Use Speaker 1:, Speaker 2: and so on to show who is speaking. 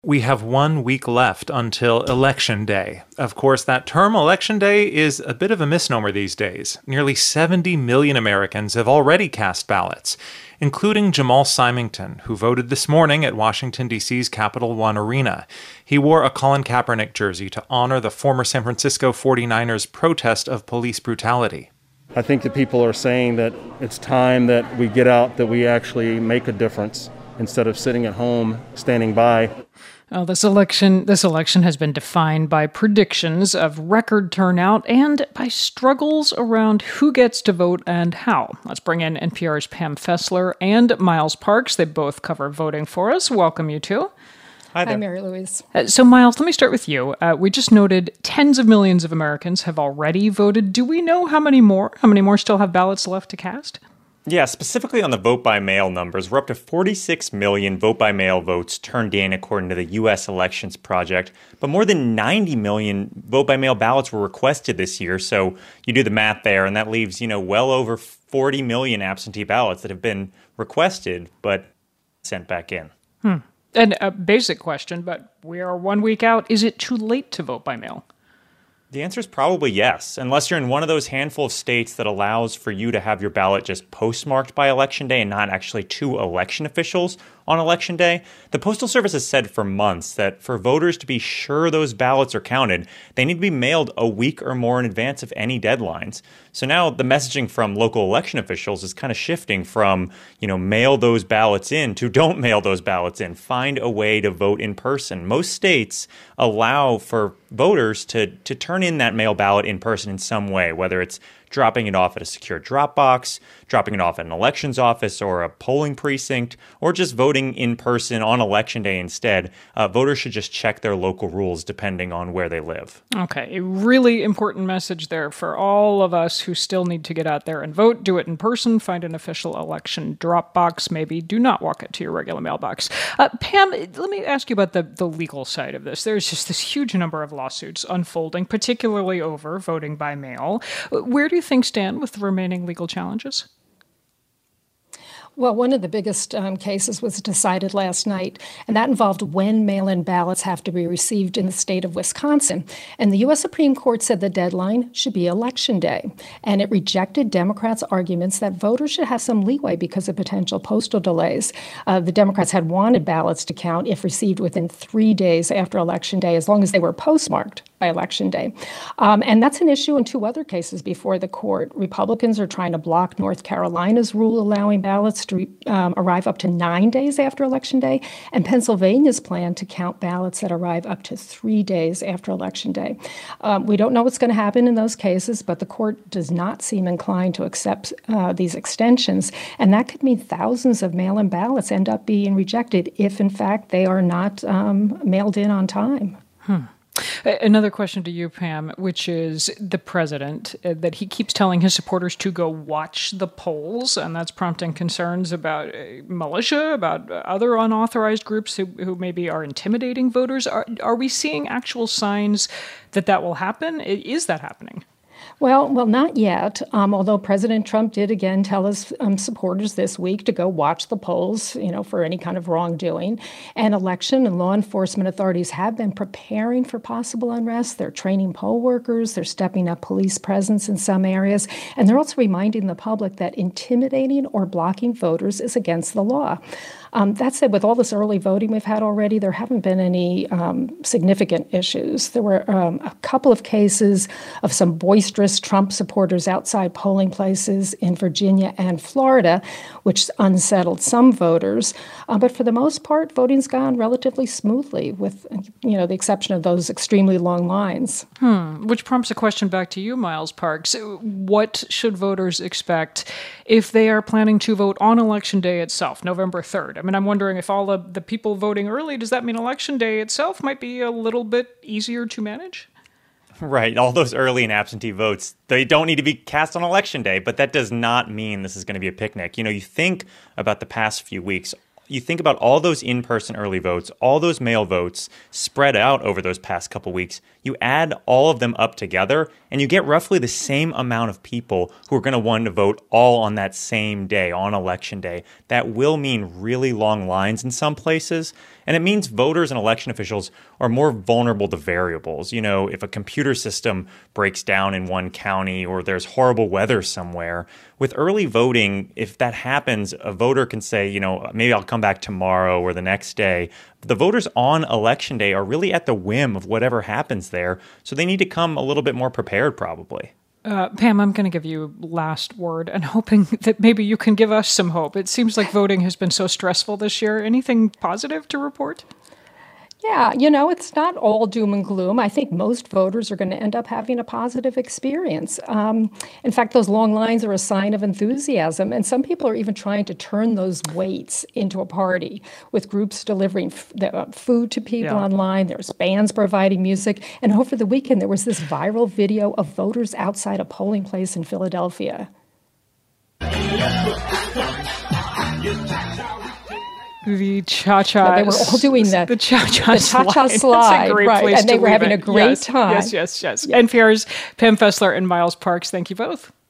Speaker 1: We have 1 week left until Election Day. Of course, that term Election Day is a bit of a misnomer these days. Nearly 70 million Americans have already cast ballots, including Jamal Symington, who voted this morning at Washington, D.C.'s Capital One Arena. He wore a Colin Kaepernick jersey to honor the former San Francisco 49ers protest of police brutality.
Speaker 2: I think that people are saying that it's time that we get out, that we actually make a difference instead of sitting at home, standing by.
Speaker 3: Well, this election has been defined by predictions of record turnout and by struggles around who gets to vote and how. Let's bring in NPR's Pam Fessler and Miles Parks. They both cover voting for us. Welcome, you two.
Speaker 4: Hi there.
Speaker 5: Hi, Mary Louise.
Speaker 3: So, Miles, let me start with you. We just noted tens of millions of Americans have already voted. Do we know how many more still have ballots left to cast?
Speaker 4: Yeah, specifically on the vote-by-mail numbers, we're up to 46 million vote-by-mail votes turned in according to the U.S. Elections Project, but more than 90 million vote-by-mail ballots were requested this year, so you do the math there, and that leaves, well over 40 million absentee ballots that have been requested, but sent back in.
Speaker 3: And a basic question, but we are 1 week out. Is it too late to vote by mail?
Speaker 4: The answer is probably yes, unless you're in one of those handful of states that allows for you to have your ballot just postmarked by Election Day and not actually to election officials on Election Day. The Postal Service has said for months that for voters to be sure those ballots are counted, they need to be mailed a week or more in advance of any deadlines. So now the messaging from local election officials is kind of shifting from, mail those ballots in to don't mail those ballots in. Find a way to vote in person. Most states allow for voters to turn in that mail ballot in person in some way, whether it's dropping it off at a secure drop box, dropping it off at an elections office or a polling precinct, or just voting in person on Election Day instead. Voters should just check their local rules depending on where they live.
Speaker 3: Okay, a really important message there for all of us who still need to get out there and vote. Do it in person, find an official election drop box, maybe do not walk it to your regular mailbox. Pam, let me ask you about the legal side of this. There's just this huge number of lawsuits unfolding, particularly over voting by mail. Where do you think stand with the remaining legal challenges?
Speaker 5: Well, one of the biggest cases was decided last night, and that involved when mail-in ballots have to be received in the state of Wisconsin. And the U.S. Supreme Court said the deadline should be Election Day, and it rejected Democrats' arguments that voters should have some leeway because of potential postal delays. The Democrats had wanted ballots to count if received within 3 days after Election Day, as long as they were postmarked by Election Day. And that's an issue in two other cases before the court. Republicans are trying to block North Carolina's rule allowing ballots to arrive up to 9 days after Election Day, and Pennsylvania's plan to count ballots that arrive up to 3 days after Election Day. We don't know what's going to happen in those cases, but the court does not seem inclined to accept these extensions, and that could mean thousands of mail-in ballots end up being rejected if, in fact, they are not mailed in on time.
Speaker 3: Another question to you, Pam, which is the president, that he keeps telling his supporters to go watch the polls, and that's prompting concerns about militia, about other unauthorized groups who maybe are intimidating voters. Are we seeing actual signs that will happen? Is that happening?
Speaker 5: Well, not yet, although President Trump did again tell his supporters this week to go watch the polls, for any kind of wrongdoing. And election and law enforcement authorities have been preparing for possible unrest. They're training poll workers. They're stepping up police presence in some areas. And they're also reminding the public that intimidating or blocking voters is against the law. That said, with all this early voting we've had already, there haven't been any significant issues. There were a couple of cases of some boisterous Trump supporters outside polling places in Virginia and Florida, which unsettled some voters. But for the most part, voting's gone relatively smoothly, with the exception of those extremely long lines.
Speaker 3: Which prompts a question back to you, Miles Parks. What should voters expect if they are planning to vote on Election Day itself, November 3rd? I mean, I'm wondering if all of the people voting early, does that mean Election Day itself might be a little bit easier to manage?
Speaker 4: Right. All those early and absentee votes, they don't need to be cast on Election Day, but that does not mean this is going to be a picnic. You think about the past few weeks, you think about all those in-person early votes, all those mail votes spread out over those past couple weeks, you add all of them up together, and you get roughly the same amount of people who are going to want to vote all on that same day, on Election Day. That will mean really long lines in some places, and it means voters and election officials are more vulnerable to variables. You know, if a computer system breaks down in one county or there's horrible weather somewhere, with early voting, if that happens, a voter can say, you know, maybe I'll come back tomorrow or the next day. The voters on Election Day are really at the whim of whatever happens there, so they need to come a little bit more prepared, probably.
Speaker 3: Pam, I'm going to give you last word and hoping that maybe you can give us some hope. It seems like voting has been so stressful this year. Anything positive to report?
Speaker 5: Yeah, you know, it's not all doom and gloom. I think most voters are going to end up having a positive experience. In fact, those long lines are a sign of enthusiasm, and some people are even trying to turn those waits into a party, with groups delivering food to people online. There's bands providing music, and over the weekend there was this viral video of voters outside a polling place in Philadelphia.
Speaker 3: The cha-cha.
Speaker 5: Yeah, they were all doing
Speaker 3: the cha-cha
Speaker 5: slide.
Speaker 3: That's a great
Speaker 5: right,
Speaker 3: place
Speaker 5: and they
Speaker 3: to
Speaker 5: were
Speaker 3: leave
Speaker 5: having
Speaker 3: it.
Speaker 5: a great
Speaker 3: yes,
Speaker 5: time.
Speaker 3: Yes. NPR's Pam Fessler and Miles Parks, thank you both.